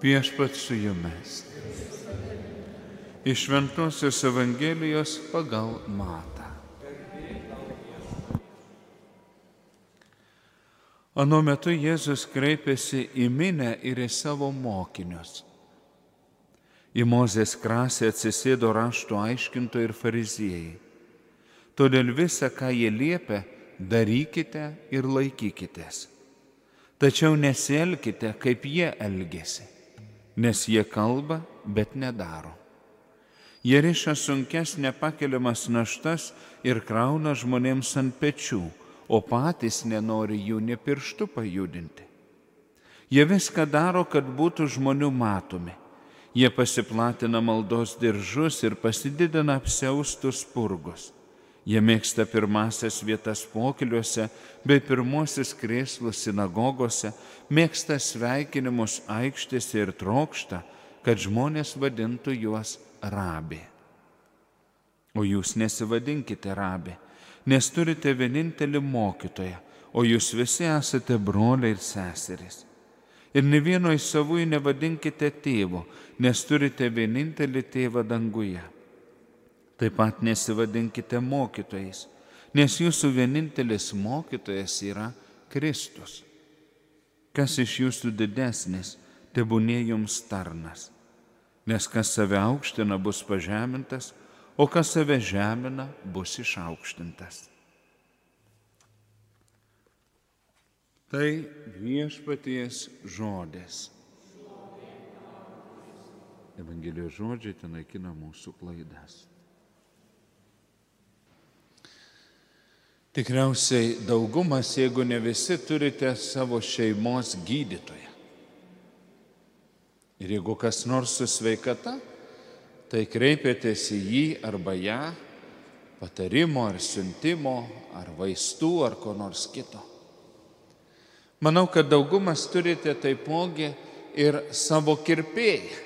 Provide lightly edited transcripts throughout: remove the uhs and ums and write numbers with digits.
Viešpats su jumis. Iš Šventosios Evangelijos pagal Matą. Anuo metu Jėzus kreipėsi į minią ir į savo mokinius. Į Mozės krasę atsisėdo rašto aiškintojai ir fariziejai. Todėl visą, ką jie liepia, darykite ir laikykitės. Tačiau nesielkite, kaip jie elgiasi, nes jie kalba, bet nedaro. Jie riša sunkes nepakeliamas naštas ir krauna žmonėms ant pečių, o patys nenori jų nė pirštu pajudinti. Jie viską daro, kad būtų žmonių matomi. Jie pasiplatina maldos diržus ir pasididina apsiaustus spurgus. Jie mėgsta pirmasias vietas pokyliuose bei pirmosius krėslus sinagogose, mėgsta sveikinimus aikštėse ir trokšta, kad žmonės vadintų juos rabi. O jūs nesivadinkite rabi, nes turite vienintelį mokytoją, o jūs visi esate broliai ir seserys. Ir ne vieno iš savųjų nevadinkite tėvu, nes turite vienintelį tėvą danguje. Taip pat nesivadinkite mokytojais, nes jūsų vienintelis mokytojas yra Kristus. Kas iš jūsų didesnis, tebūnie jums tarnas, nes kas save aukština, bus pažemintas, o kas save žemina, bus išaukštintas. Tai viešpaties žodis. Evangelijos žodžiai ten naikina mūsų klaidas. Tikriausiai daugumas, jeigu ne visi, turite savo šeimos gydytoją. Ir jeigu kas nors su sveikata, tai kreipiatės į jį arba ją, patarimo ar siuntimo, ar vaistų, ar ko nors kito. Manau, kad daugumas turite taipogi ir savo kirpėją,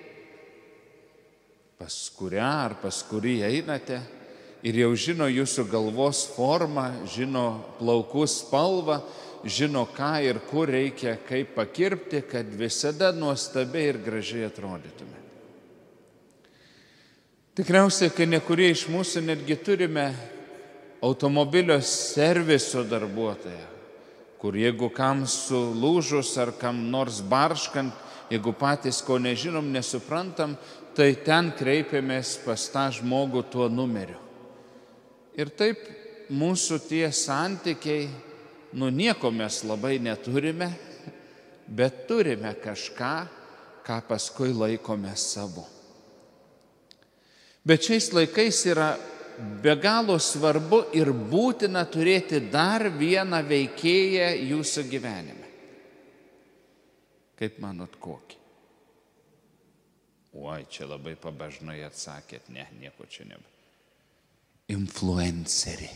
pas kurią ar pas kurį einate, ir jau žino jūsų galvos formą, žino plaukų spalvą, žino ką ir kur reikia, kaip pakirpti, kad visada nuostabiai ir gražiai atrodytume. Tikriausiai, kai nekurie iš mūsų netgi turime automobilio serviso darbuotoją, kur jeigu kam sulūžus ar kam nors barškant, jeigu patys ko nežinom, nesuprantam, tai ten kreipiamės pas tą žmogų tuo numeriu. Ir taip mūsų tie santykiai, nieko mes labai neturime, bet turime kažką, ką paskui laikome savo. Bet šiais laikais yra be galo svarbu ir būtina turėti dar vieną veikėją jūsų gyvenime. Kaip manot, kokį? Oi, čia labai pabažnai atsakėt, ne, nieko čia nebe. Influencerį.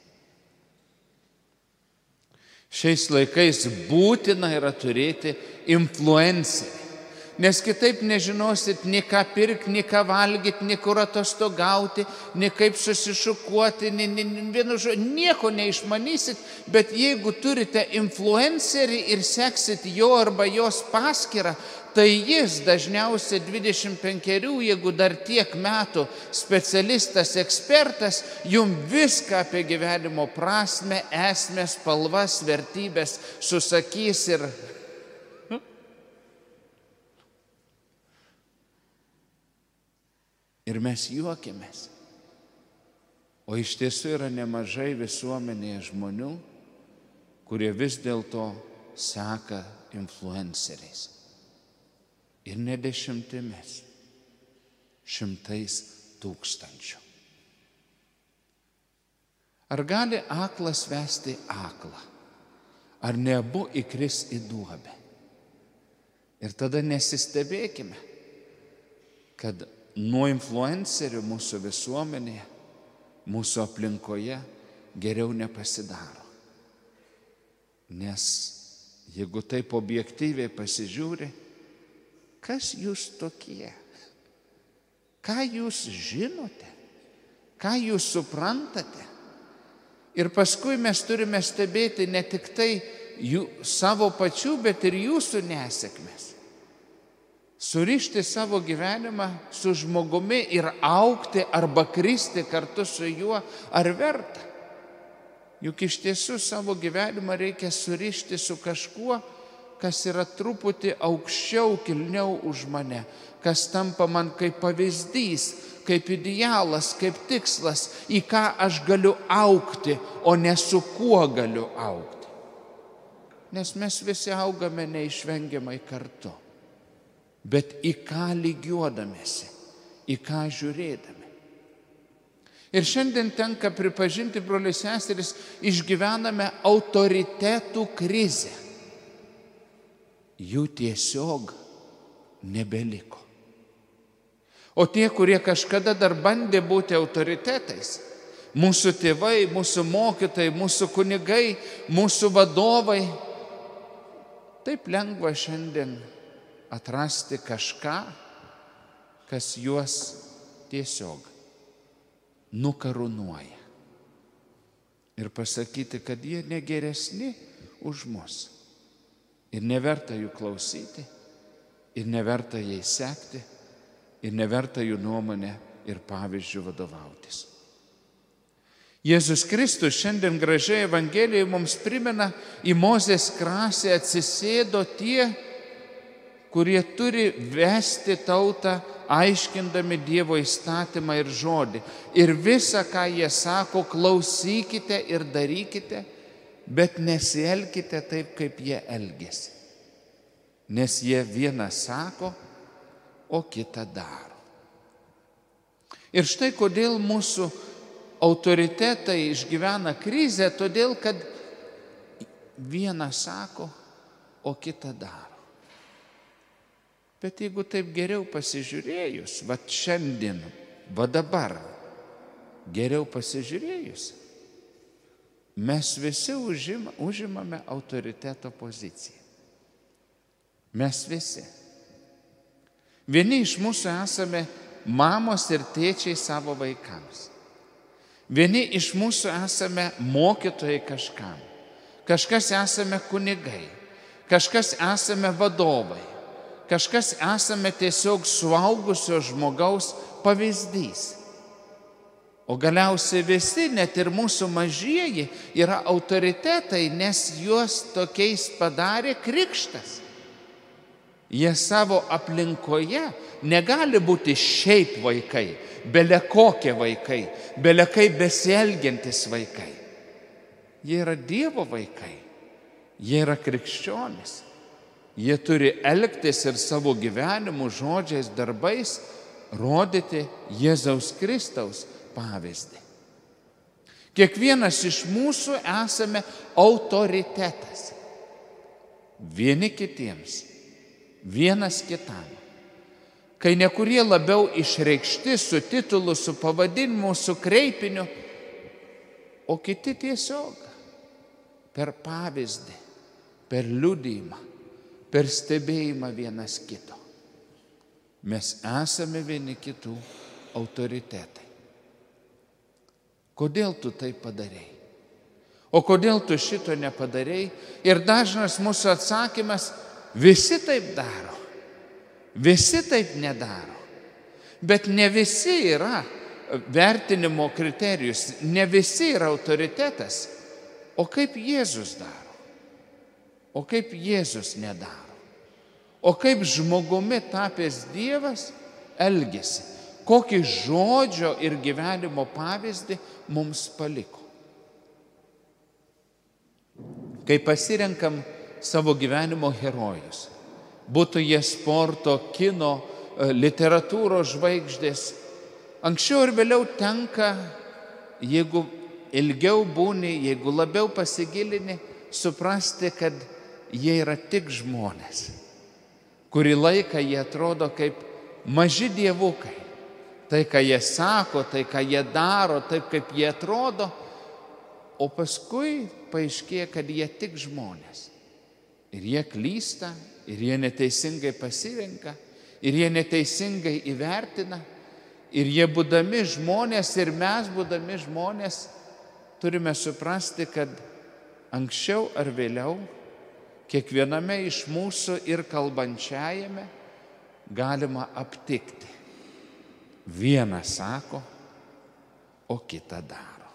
Šiais laikais būtina yra turėti influencerį, nes kitaip nežinosit nei ką pirkti, nei ką valgyti, nei kur atostogauti, nei kaip susišukuoti, nieko neišmanysit, bet jeigu turite influencerį ir seksit jo arba jos paskyrą, tai jis dažniausiai 25, jeigu dar tiek metų specialistas, ekspertas, jums viską apie gyvenimo prasme, esmę, spalvas, vertybės susakys ir mes juokiamės. O iš tiesų yra nemažai visuomenėje žmonių, kurie vis dėlto seka influenceriais. Ir ne dešimtimis, 100,000. Ar gali aklas vesti aklą? Ar ne abu įkris į duobę? Ir tada nesistebėkime, kad nuo influencerių mūsų visuomenėje, mūsų aplinkoje geriau nepasidaro. Nes jeigu taip objektyviai pasižiūri, kas jūs tokie? Ką jūs žinote? Ką jūs suprantate? Ir paskui mes turime stebėti ne tik tai savo pačių, bet ir jūsų nesėkmės. Surišti savo gyvenimą su žmogumi ir augti arba kristi kartu su juo, ar verta? Juk iš tiesų savo gyvenimą reikia surišti su kažkuo, kas yra truputį aukščiau, kilniau už mane, kas tampa man kaip pavyzdys, kaip idealas, kaip tikslas, į ką aš galiu augti, o ne su kuo galiu augti. Nes mes visi augame neišvengiamai kartu. Bet į ką lygiuodamėsi, į ką žiūrėdami. Ir šiandien tenka pripažinti, broliai seserys, išgyvename autoritetų krizę. Jų tiesiog nebeliko. O tie, kurie kažkada dar bandė būti autoritetais, mūsų tėvai, mūsų mokytojai, mūsų kunigai, mūsų vadovai, taip lengva šiandien atrasti kažką, kas juos tiesiog nukarūnuoja. Ir pasakyti, kad jie negeresni už mus. Ir neverta jų klausyti, ir neverta jais sekti, ir neverta jų nuomonę ir pavyzdžių vadovautis. Jėzus Kristus šiandien gražiai Evangelijoje mums primena, į Mozės krasę atsisėdo tie, kurie turi vesti tautą, aiškindami Dievo įstatymą ir žodį. Ir visą, ką jie sako, klausykite ir darykite, bet nesielkite taip, kaip jie elgiasi. Nes jie vieną sako, o kitą daro. Ir štai kodėl mūsų autoritetai išgyvena krizę, todėl kad vieną sako, o kitą daro. Bet jeigu taip geriau pasižiūrėjus, va šiandien, va dabar, geriau pasižiūrėjus, mes visi užimame autoriteto poziciją. Mes visi. Vieni iš mūsų esame mamos ir tėčiai savo vaikams. Vieni iš mūsų esame mokytojai kažkam. Kažkas esame kunigai. Kažkas esame vadovai. Kažkas esame tiesiog suaugusio žmogaus pavyzdys. O galiausiai visi, net ir mūsų mažieji, yra autoritetai, nes juos tokiais padarė krikštas. Jie savo aplinkoje negali būti šiaip vaikai, belekokie vaikai, belekai besielgiantis vaikai. Jie yra Dievo vaikai, jie yra krikščionys. Jie turi elgtis ir savo gyvenimu, žodžiais, darbais rodyti Jėzaus Kristaus pavyzdį. Kiekvienas iš mūsų esame autoritetas. Vieni kitiems, vienas kitam. Kai nekurie labiau išreikšti su titulu, su pavadinimu, su kreipiniu, o kiti tiesiog per pavyzdį, per liudijimą, per stebėjimą vienas kito. Mes esame vieni kitų autoritetai. Kodėl tu tai padarei? O kodėl tu šito nepadarei? Ir dažnas mūsų atsakymas, visi taip daro, visi taip nedaro. Bet ne visi yra vertinimo kriterijus, ne visi yra autoritetas. O kaip Jėzus daro? O kaip Jėzus nedaro? O kaip žmogumi tapęs Dievas elgėsi? Kokį žodžio ir gyvenimo pavyzdį mums paliko? Kai pasirenkam savo gyvenimo herojus, būtų jie sporto, kino, literatūros žvaigždės, anksčiau ir vėliau tenka, jeigu ilgiau būni, jeigu labiau pasigilini, suprasti, kad jie yra tik žmonės. Kurį laiką jie atrodo kaip maži dievukai. Tai, ką jie sako, tai, ką jie daro, taip, kaip jie atrodo, o paskui paaiškėja, kad jie tik žmonės. Ir jie klysta, ir jie neteisingai pasirenka, ir jie neteisingai įvertina, ir jie būdami žmonės, ir mes būdami žmonės, turime suprasti, kad anksčiau ar vėliau kiekviename iš mūsų ir kalbančiajame galima aptikti. Vieną sako, o kitą daro.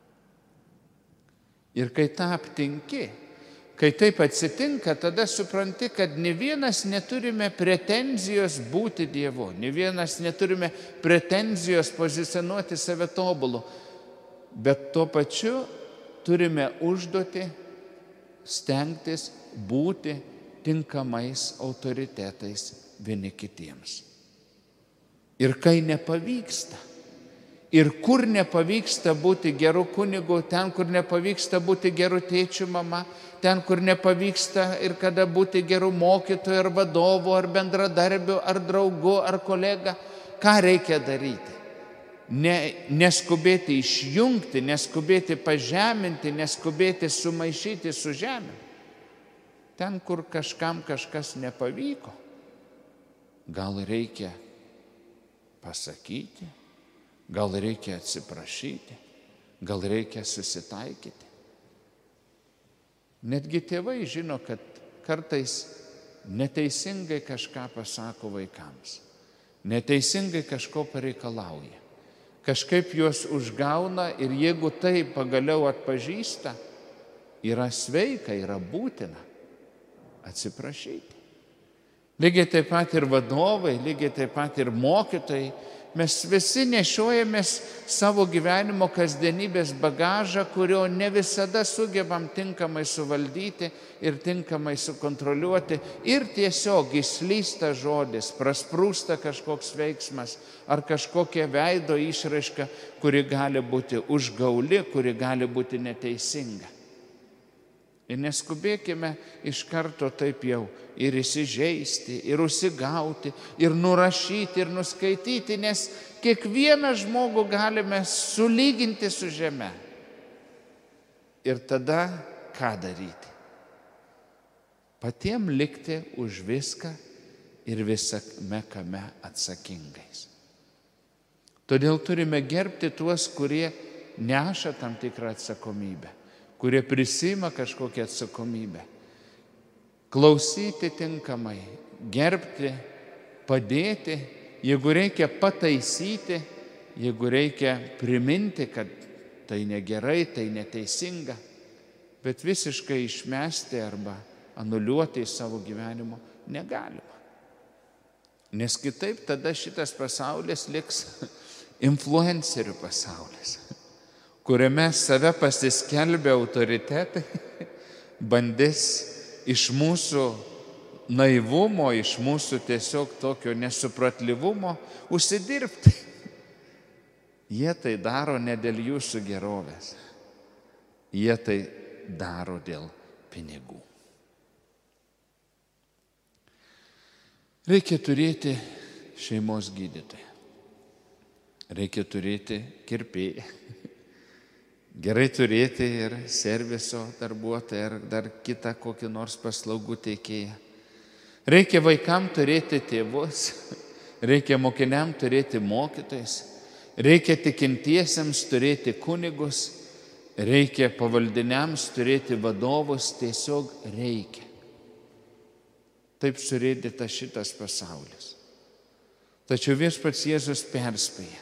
Ir kai tą aptinki, kai taip atsitinka, tada supranti, kad ne vienas neturime pretenzijos būti Dievu, ne vienas neturime pretenzijos pozicionuoti save tobulu, bet tuo pačiu turime užduoti stengtis būti tinkamais autoritetais vieni kitiems. Ir kai nepavyksta, ir kur nepavyksta būti geru kunigu, ten, kur nepavyksta būti geru tėčiu, mama, ten, kur nepavyksta ir kada būti geru mokytoju ar vadovu, ar bendradarbiu, ar draugu, ar kolega, ką reikia daryti? Neskubėti išjungti, neskubėti pažeminti, neskubėti sumaišyti su žemė. Ten, kur kažkam kažkas nepavyko, gal reikia pasakyti, gal reikia atsiprašyti, gal reikia susitaikyti. Netgi tėvai žino, kad kartais neteisingai kažką pasako vaikams, neteisingai kažko pareikalauja. Kažkaip juos užgauna ir jeigu tai pagaliau atpažįsta, yra sveika, yra būtina atsiprašyti. Lygiai taip pat ir vadovai, lygiai taip pat ir mokytojai, mes visi nešiojamės savo gyvenimo kasdienybės bagažą, kurio ne visada sugebam tinkamai suvaldyti ir tinkamai sukontroliuoti. Ir tiesiog įslysta žodis, prasprūsta kažkoks veiksmas ar kažkokia veido išraiška, kuri gali būti užgauli, kuri gali būti neteisinga. Ir neskubėkime iš karto taip jau ir įsižeisti, ir užsigauti, ir nurašyti, ir nuskaityti, nes kiekvieną žmogų galime sulyginti su žeme. Ir tada ką daryti? Patiem likti už viską ir visame kame atsakingais. Todėl turime gerbti tuos, kurie neša tam tikrą atsakomybę, kurie prisima kažkokią atsakomybę. Klausyti tinkamai, gerbti, padėti, jeigu reikia pataisyti, jeigu reikia priminti, kad tai negerai, tai neteisinga, bet visiškai išmesti arba anuliuoti iš savo gyvenimo negalima. Nes kitaip tada šitas pasaulis liks influencerių pasaulis, kuriame save pasiskelbę autoritetai bandys iš mūsų naivumo, iš mūsų tiesiog tokio nesupratlivumo užsidirbti. Jie tai daro ne dėl jūsų gerovės, jie tai daro dėl pinigų. Reikia turėti šeimos gydytoją, reikia turėti kirpėją. Gerai turėti ir serviso darbuotoją ar dar kitą kokį nors paslaugų teikėją. Reikia vaikam turėti tėvus, reikia mokiniam turėti mokytojus, reikia tikintiesiems turėti kunigus, reikia pavaldiniams turėti vadovus, tiesiog reikia. Taip surėdyta šitas pasaulis. Tačiau viešpats Jėzus perspėja.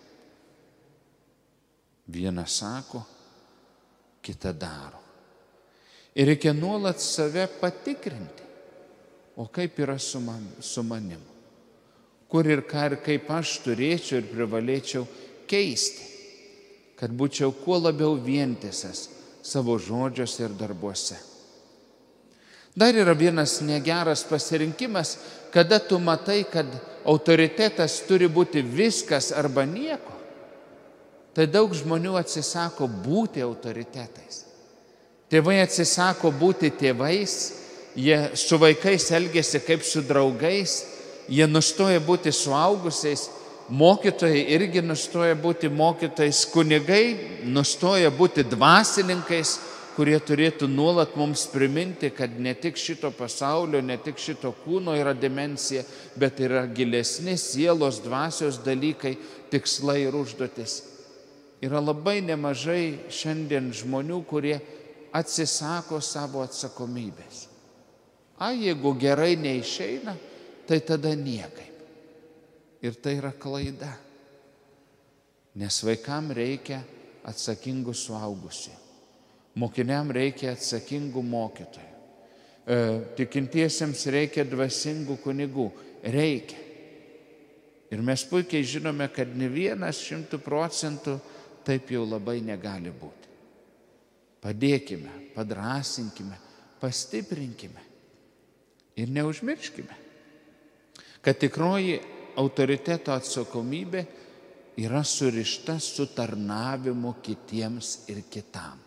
Vieną sako, kitą daro. Ir reikia nuolat save patikrinti. O kaip yra su manimu? Kur ir ką ir kaip aš turėčiau ir privalėčiau keisti, kad būčiau kuo labiau vientisas savo žodžiuose ir darbuose. Dar yra vienas negeras pasirinkimas, kada tu matai, kad autoritetas turi būti viskas arba nieko. Tai daug žmonių atsisako būti autoritetais. Tėvai atsisako būti tėvais, jie su vaikais elgiasi kaip su draugais, jie nustoja būti suaugusiais, mokytojai irgi nustoja būti mokytojais, kunigai nustoja būti dvasininkais, kurie turėtų nuolat mums priminti, kad ne tik šito pasaulio, ne tik šito kūno yra dimensija, bet yra gilesni sielos, dvasios dalykai, tikslai ir užduotis. Yra labai nemažai šiandien žmonių, kurie atsisako savo atsakomybės. Jeigu gerai neišeina, tai tada niekaip. Ir tai yra klaida. Nes vaikam reikia atsakingų suaugusių. Mokiniam reikia atsakingų mokytojų. Tikintiesiems reikia dvasingų kunigų. Reikia. Ir mes puikiai žinome, kad ne vienas 100% taip jau labai negali būti. Padėkime, padrąsinkime, pastiprinkime ir neužmirškime, kad tikroji autoriteto atsakomybė yra surišta su tarnavimu kitiems ir kitam.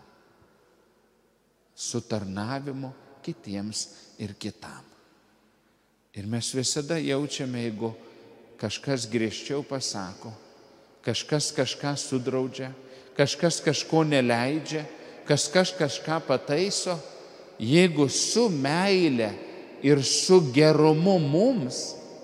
Su tarnavimu kitiems ir kitam. Ir mes visada jaučiame, jeigu kažkas griežčiau pasako, kažkas kažką sudraudžia, kažkas kažko neleidžia, kažkas kažką pataiso, jeigu su meile ir su gerumu mums,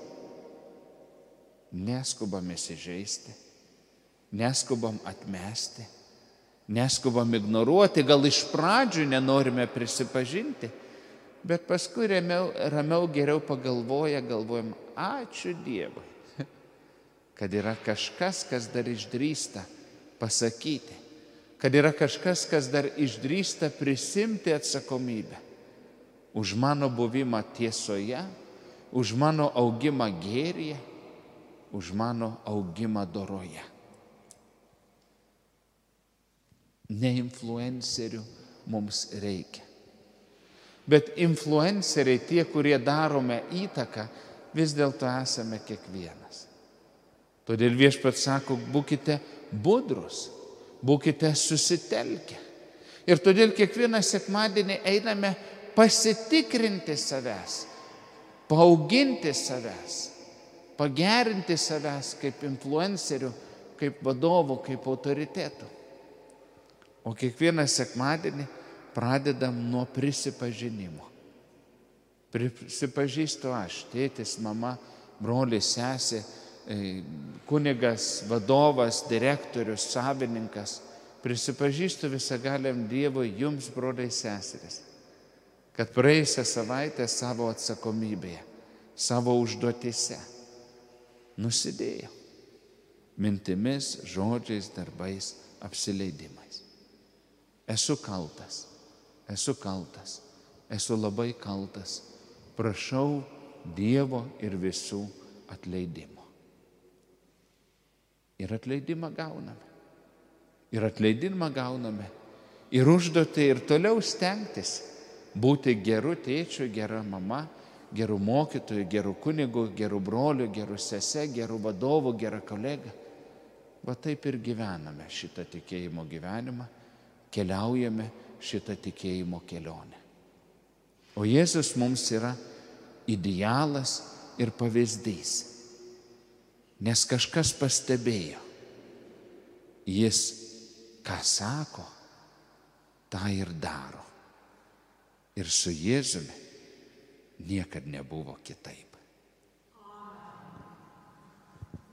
neskubam įsižeisti, neskubam atmesti, neskubam ignoruoti, gal iš pradžių nenorime prisipažinti, bet paskui ramiau geriau galvojam, ačiū Dievui, kad yra kažkas, kas dar išdrįsta pasakyti, kad yra kažkas, kas dar išdrįsta prisimti atsakomybę už mano buvimą tiesoje, už mano augimą gėryje, už mano augimą doroje. Ne influencerių mums reikia. Bet influenceriai, tie, kurie darome įtaką, vis dėlto esame kiekvienas. Todėl Viešpats sako, būkite budrus, būkite susitelkę. Ir todėl kiekvieną sekmadienį einame pasitikrinti savęs, paauginti savęs, pagerinti savęs kaip influencerių, kaip vadovų, kaip autoritetų. O kiekvieną sekmadienį pradedam nuo prisipažinimo. Prisipažįstu aš, tėtis, mama, brolis, sesė, kunigas, vadovas, direktorius, savininkas. Prisipažįstu visagaliam Dievui, jums, broliai, seserys, kad praėjusią savaitę savo atsakomybėje, savo užduotise nusidėjau mintimis, žodžiais, darbais, apsileidimais. Esu kaltas, esu labai kaltas. Prašau Dievo ir visų atleidimo. Ir atleidimą gauname. Ir užduotį ir toliau stengtis būti geru tėčiu, gera mama, geru mokytoju, geru kunigu, geru broliu, geru sese, geru vadovu, gera kolega. Va taip ir gyvename šitą tikėjimo gyvenimą, keliaujame šitą tikėjimo kelionę. O Jėzus mums yra idealas ir pavyzdys, nes kažkas pastebėjo. Jis, ką sako, tą ir daro. Ir su Jėzumi niekad nebuvo kitaip.